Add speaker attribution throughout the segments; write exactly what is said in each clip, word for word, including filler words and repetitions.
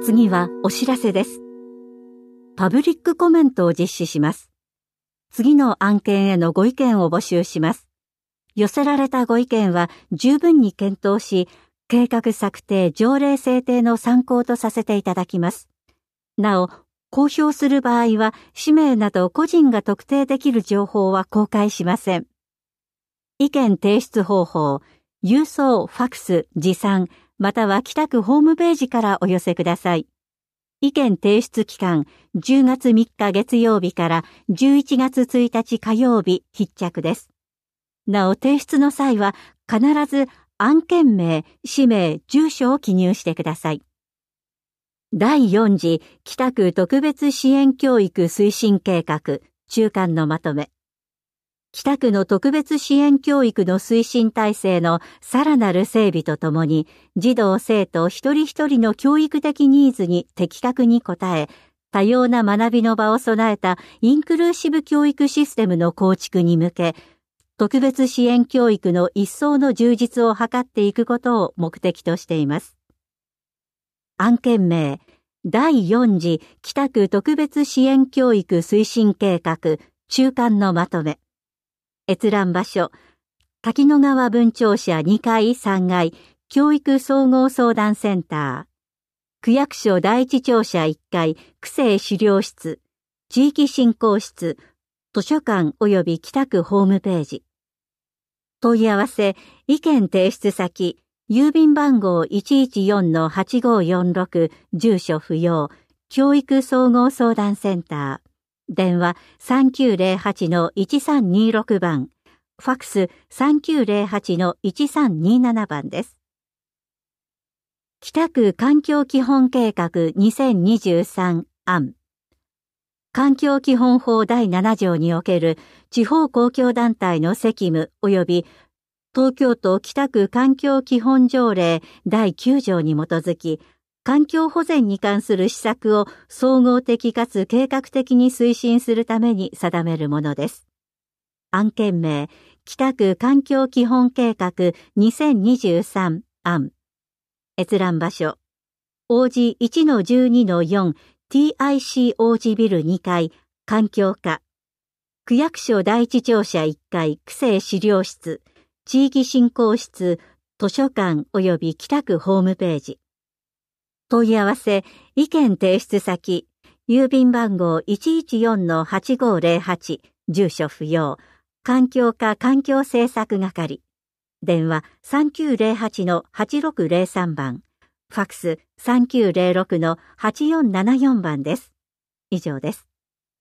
Speaker 1: 次はお知らせです。パブリックコメントを実施します。次の案件へのご意見を募集します。寄せられたご意見は十分に検討し、計画策定、条例制定の参考とさせていただきます。なお、公表する場合は、氏名など個人が特定できる情報は公開しません。意見提出方法、郵送、ファクス、持参、または北区ホームページからお寄せください。意見提出期間、じゅうがつみっか月曜日からじゅういちがつついたち火曜日必着です。なお提出の際は必ず案件名、氏名、住所を記入してください。だいよん次北区特別支援教育推進計画中間のまとめ。北区の特別支援教育の推進体制のさらなる整備とともに、児童生徒一人一人の教育的ニーズに的確に応え、多様な学びの場を備えたインクルーシブ教育システムの構築に向け、特別支援教育の一層の充実を図っていくことを目的としています。案件名、だいよん次北区特別支援教育推進計画中間のまとめ。閲覧場所、滝野川分庁舎にかいさん階教育総合相談センター、区役所第一庁舎いっかい区政資料室、地域振興室、図書館及び北区ホームページ。問い合わせ、意見提出先、郵便番号 いちいちよんのはちごよんろく、住所不要、教育総合相談センター。電話 さんきゅうゼロはちのいちさんにろく 番、ファクス さんきゅうゼロはちのいちさんになな 番です。北区環境基本計画にせんにじゅうさん案。環境基本法だいなな条における地方公共団体の責務及び東京都北区環境基本条例だいきゅう条に基づき、環境保全に関する施策を総合的かつ計画的に推進するために定めるものです。案件名、北区環境基本計画にせんにじゅうさん案。閲覧場所、王子 いちのじゅうにのよん ティーアイシー 王子ビルにかい環境課、区役所第一庁舎いっかい区政資料室、地域振興室、図書館及び北区ホームページ。問い合わせ、意見提出先、郵便番号 いちいちよんのはちごゼロはち、住所不要、環境課環境政策係。電話 さんきゅうゼロはちのはちろくゼロさん 番、ファクス さんきゅうゼロろくのはちよんななよん 番です。以上です。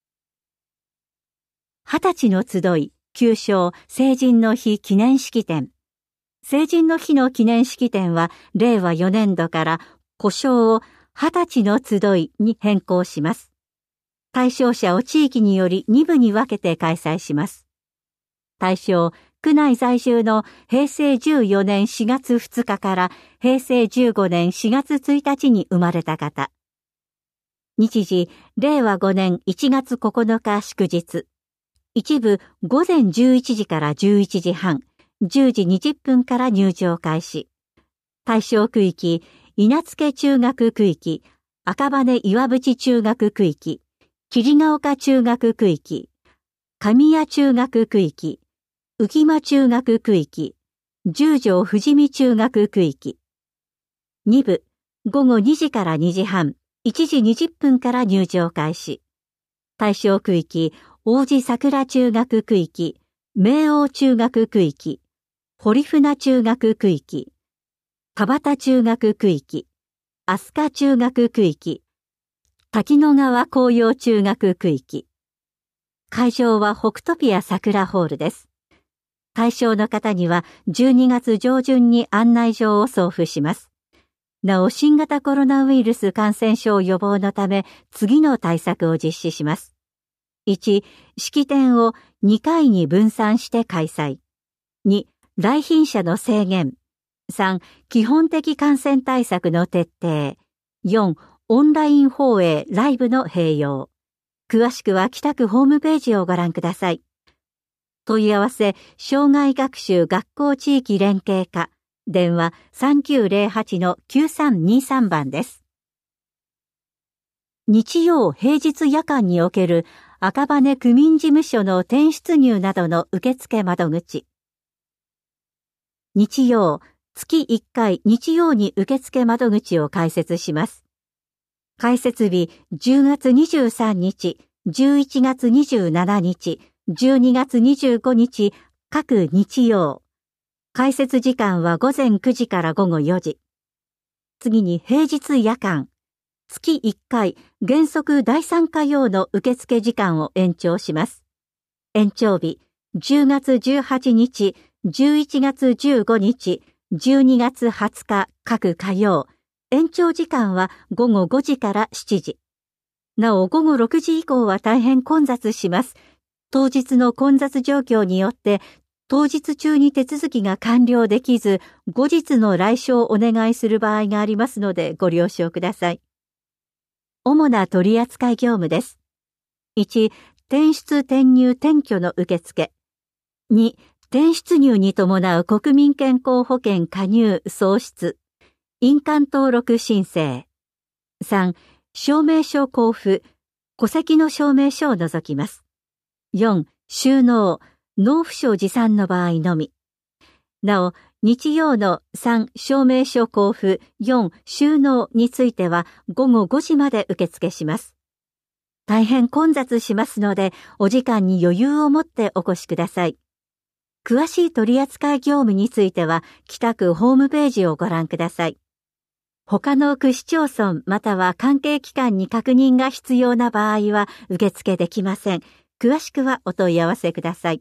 Speaker 1: 二十歳の集い、旧称成人の日記念式典。成人の日の記念式典は、れいわよねん度から呼称を二十歳の集いに変更します。対象者を地域によりに部に分けて開催します。対象、区内在住のへいせいじゅうよねんしがつふつかからへいせいじゅうごねんしがつついたちに生まれた方。日時、れいわごねんいちがつここのか祝日。一部、ごぜんじゅういちじからじゅういちじはん、じゅうじにじゅっぷんから入場開始。対象区域、稲付中学区域、赤羽岩淵中学区域、桐ヶ丘中学区域、神谷中学区域、浮間中学区域、十条富士見中学区域。に部、ごごにじからにじはん、いちじにじゅっぷんから入場開始。対象区域、王子桜中学区域、明王中学区域、堀船中学区域、田端中学区域、飛鳥中学区域、滝野川紅葉中学区域。会場は北トピア桜ホールです。対象の方にはじゅうにがつ上旬に案内状を送付します。なお、新型コロナウイルス感染症予防のため、次の対策を実施します。いち、式典をにかいに分散して開催。に、来賓者の制限。さん、基本的感染対策の徹底。よん、オンライン放映ライブの併用。詳しくは北区ホームページをご覧ください。問い合わせ、障害学習学校地域連携課。電話 さんきゅうゼロはちのきゅうさんにさん 番です。 日曜平日夜間における赤羽区民事務所の転出入などの受付窓口。日曜、月いっかい日曜に受付窓口を開設します。開設日じゅうがつにじゅうさんにち、じゅういちがつにじゅうしちにち、じゅうにがつにじゅうごにち、各日曜。開設時間は午前くじから午後よじ。次に平日夜間。月いっかい、原則だいさん火曜の受付時間を延長します。延長日、じゅうがつじゅうはちにち、じゅういちがつじゅうごにち、じゅうにがつはつか各火曜。延長時間は午後ごじからしちじ。なお午後ろくじ以降は大変混雑します。当日の混雑状況によって当日中に手続きが完了できず、後日の来所をお願いする場合がありますのでご了承ください。主な取扱業務です。いち、転出転入転居の受付。に、転出入に伴う国民健康保険加入創出。印鑑登録申請。さん、証明書交付。戸籍の証明書を除きます。よん、収納。納付書持参の場合のみ。なお、日曜のさん、証明書交付、よん、収納については午後ごじまで受付します。大変混雑しますので、お時間に余裕を持ってお越しください。詳しい取扱業務については、北区ホームページをご覧ください。他の区市町村または関係機関に確認が必要な場合は受付できません。詳しくはお問い合わせください。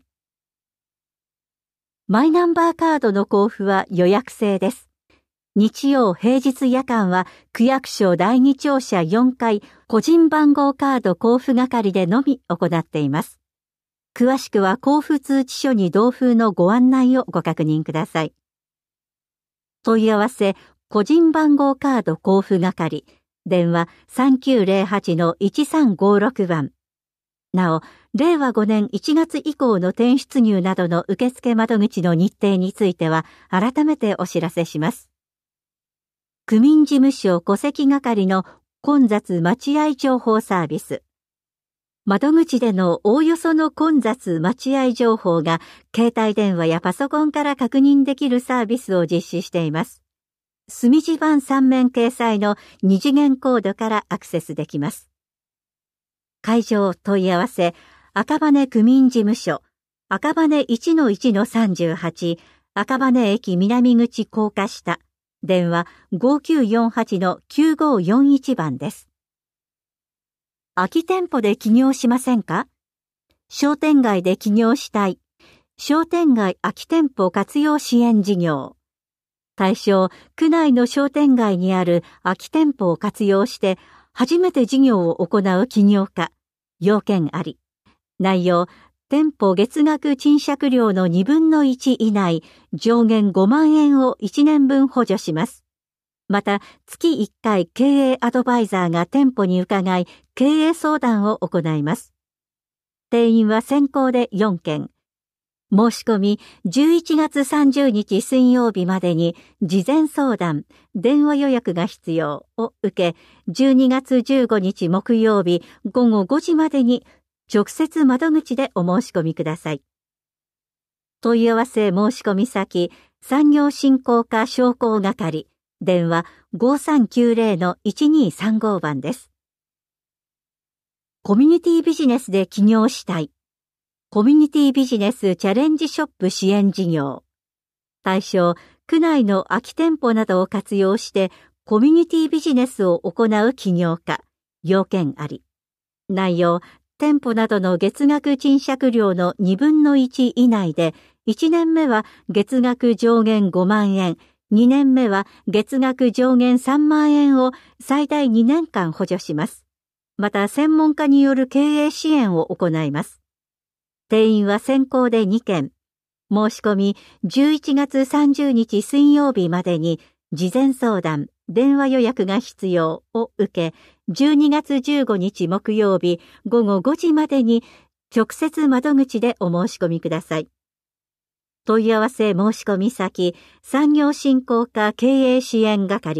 Speaker 1: マイナンバーカードの交付は予約制です。日曜平日夜間は区役所だいに庁舎よんかい個人番号カード交付係でのみ行っています。詳しくは交付通知書に同封のご案内をご確認ください。問い合わせ個人番号カード交付係、電話 さんきゅうゼロはちのいちさんごろく 番。なお、れいわごねんいちがつ以降の転出入などの受付窓口の日程については改めてお知らせします。区民事務所戸籍係の混雑待合情報サービス。窓口でのおおよその混雑待合情報が携帯電話やパソコンから確認できるサービスを実施しています。墨字版さんめん掲載のに次元コードからアクセスできます。会場問い合わせ、赤羽区民事務所、赤羽 いちのいちのさんじゅうはち、赤羽駅南口高架下、電話 ごきゅうよんはちのきゅうごよんいち 番です。空き店舗で起業しませんか？商店街で起業したい。商店街空き店舗活用支援事業。対象、区内の商店街にある空き店舗を活用して初めて事業を行う起業家。要件あり。内容、店舗月額賃借料のにぶんのいち以内、上限ごまんえんをいちねんぶん補助します。また、月いっかい経営アドバイザーが店舗に伺い、経営相談を行います。定員は先行でよんけん。申し込み、じゅういちがつさんじゅうにち水曜日までに、事前相談、電話予約が必要を受け、じゅうにがつじゅうごにち木曜日ごごごじまでに、直接窓口でお申し込みください。問い合わせ申し込み先、産業振興課商工係、電話 ごさんきゅうゼロのいちにさんご 番です。コミュニティビジネスで起業したい。コミュニティビジネスチャレンジショップ支援事業。対象、区内の空き店舗などを活用してコミュニティビジネスを行う起業家。要件あり。内容、店舗などの月額賃借料のにぶんのいち以内で、いちねんめは月額上限ごまんえん、にねんめは月額上限さんまんえんを最大にねんかん補助します。また専門家による経営支援を行います。定員は先行でにけん。申し込みじゅういちがつさんじゅうにち水曜日までに事前相談、電話予約が必要を受け、じゅうにがつじゅうごにち木曜日ごごごじまでに直接窓口でお申し込みください。問い合わせ申し込み先、産業振興課経営支援係、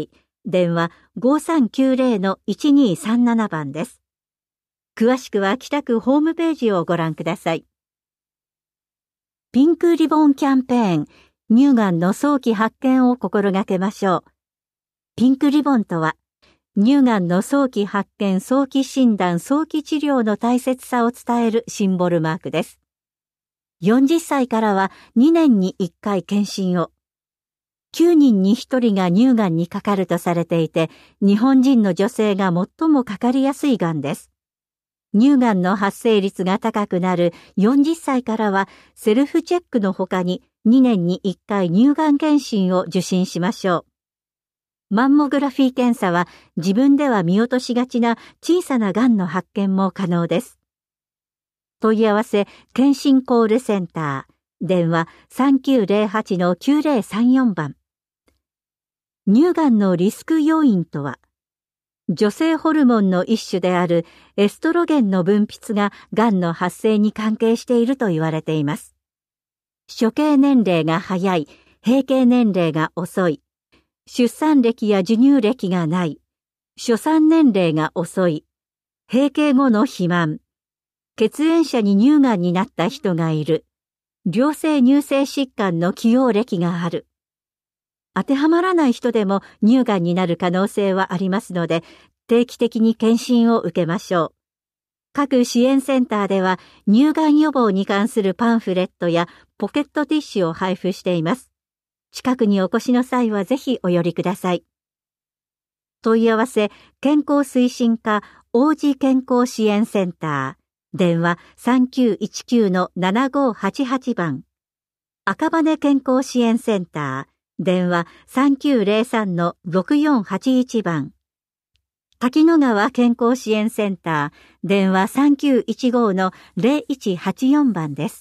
Speaker 1: 電話 ごさんきゅうゼロのいちにさんなな 番です。詳しくは北区ホームページをご覧ください。ピンクリボンキャンペーン、乳がんの早期発見を心がけましょう。ピンクリボンとは、乳がんの早期発見、早期診断、早期治療の大切さを伝えるシンボルマークです。よんじゅっさいからはにねんにいっかい検診を。きゅうにんにひとりが乳がんにかかるとされていて、日本人の女性が最もかかりやすいがんです。乳がんの発生率が高くなるよんじゅっさいからはセルフチェックの他ににねんにいっかい乳がん検診を受診しましょう。マンモグラフィー検査は自分では見落としがちな小さながんの発見も可能です。問い合わせ検診コールセンター、電話 さんきゅうゼロはちのきゅうゼロさんよん 番。乳がんのリスク要因とは、女性ホルモンの一種であるエストロゲンの分泌ががんの発生に関係していると言われています。初経年齢が早い、閉経年齢が遅い、出産歴や授乳歴がない、初産年齢が遅い、閉経後の肥満、血縁者に乳がんになった人がいる、良性乳性疾患の既往歴がある。当てはまらない人でも乳がんになる可能性はありますので、定期的に検診を受けましょう。各支援センターでは乳がん予防に関するパンフレットやポケットティッシュを配布しています。近くにお越しの際はぜひお寄りください。問い合わせ、健康推進課王子健康支援センター、電話 さんきゅういちきゅうのななごはちはち 番。赤羽健康支援センター、電話 さんきゅうゼロさんのろくよんはちいち 番。滝野川健康支援センター、電話さんきゅういちごのゼロいちはちよん 番です。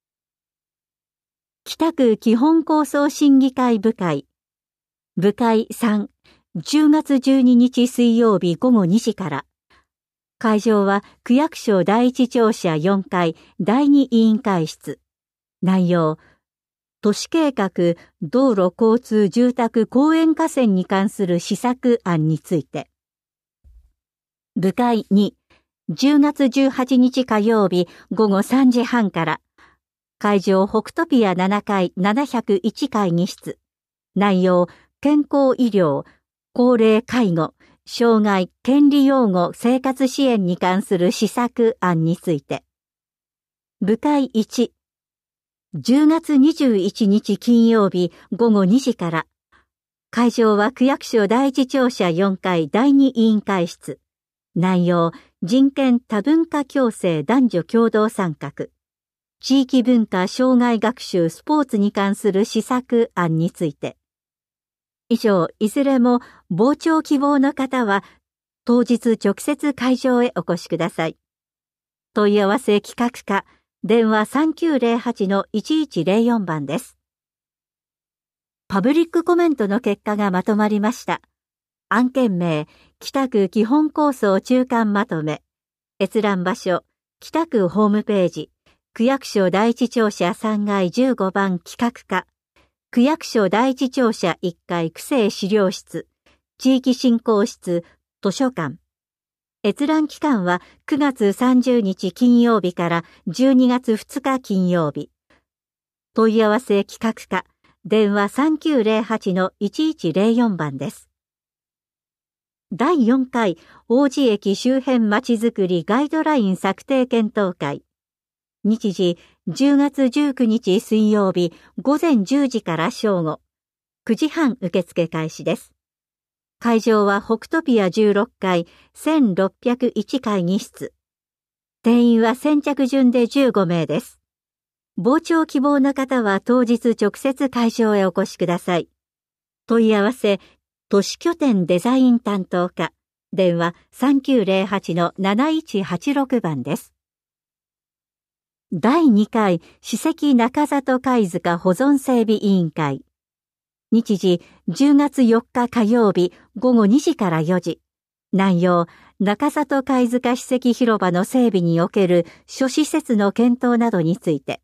Speaker 1: 北区基本構想審議会部会。部会さん、じゅうがつじゅうににち水曜日ごごにじから。会場は区役所第一庁舎よんかいだいに委員会室。内容、都市計画、道路交通住宅公園河川に関する施策案について。部会に、じゅうがつじゅうはちにち火曜日ごごさんじはんから、会場北トピアななかいななひゃくいち会議室。内容、健康医療、高齢介護、障害、権利擁護、生活支援に関する施策案について。部会いち、じゅうがつにじゅういちにち金曜日ごごにじから、会場は区役所第一庁舎よんかいだいに委員会室。内容、人権多文化共生男女共同参画。地域文化障害学習スポーツに関する施策案について。以上、いずれも傍聴希望の方は、当日直接会場へお越しください。問い合わせ企画課、電話 さんきゅうゼロはちのいちいちゼロよん 番です。パブリックコメントの結果がまとまりました。案件名、北区基本構想中間まとめ。閲覧場所、北区ホームページ、区役所第一庁舎さんがいじゅうごばん企画課、区役所第一庁舎いっかい区政資料室、地域振興室、図書館。閲覧期間はくがつさんじゅうにち金曜日からじゅうにがつふつか金曜日。問い合わせ企画課、電話 さんきゅうゼロはちのいちいちゼロよん 番です。だいよんかい王子駅周辺まちづくりガイドライン策定検討会。日時じゅうがつじゅうくにち水曜日ごぜんじゅうじから正午。くじはん受付開始です。会場は北トピアじゅうろっかいせんろっぴゃくいち会議室。定員は先着順でじゅうごめいです。傍聴希望の方は当日直接会場へお越しください。問い合わせ、都市拠点デザイン担当課、電話 さんきゅうゼロはちのなないちはちろく 番です。だいにかい史跡中里貝塚保存整備委員会。日時じゅうがつよっか火曜日ごごにじからよじ。内容、中里貝塚史跡広場の整備における諸施設の検討などについて。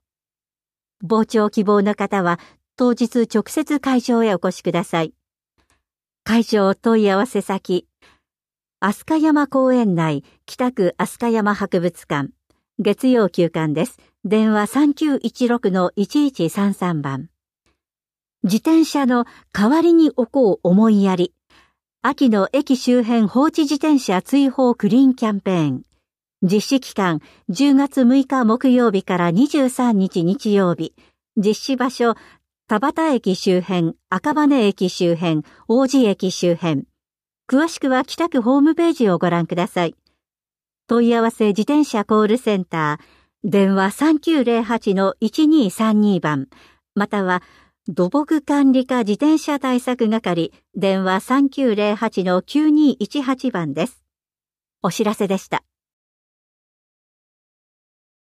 Speaker 1: 傍聴希望の方は当日直接会場へお越しください。 会場問い合わせ先、飛鳥山公園内北区飛鳥山博物館、月曜休館です。電話 さんきゅういちろくのいちいちさんさん 番。自転車の代わりに置こう思いやり。秋の駅周辺放置自転車追放クリーンキャンペーン。実施期間じゅうがつむいか木曜日からにじゅうさんにち日曜日。実施場所、田端駅周辺、赤羽駅周辺、王子駅周辺。詳しくは北区ホームページをご覧ください。問い合わせ自転車コールセンター、電話 さんきゅうゼロはちのいちにさんに 番、または土木管理課自転車対策係、電話 さんきゅうゼロはちのきゅうにいちはち 番です。お知らせでした。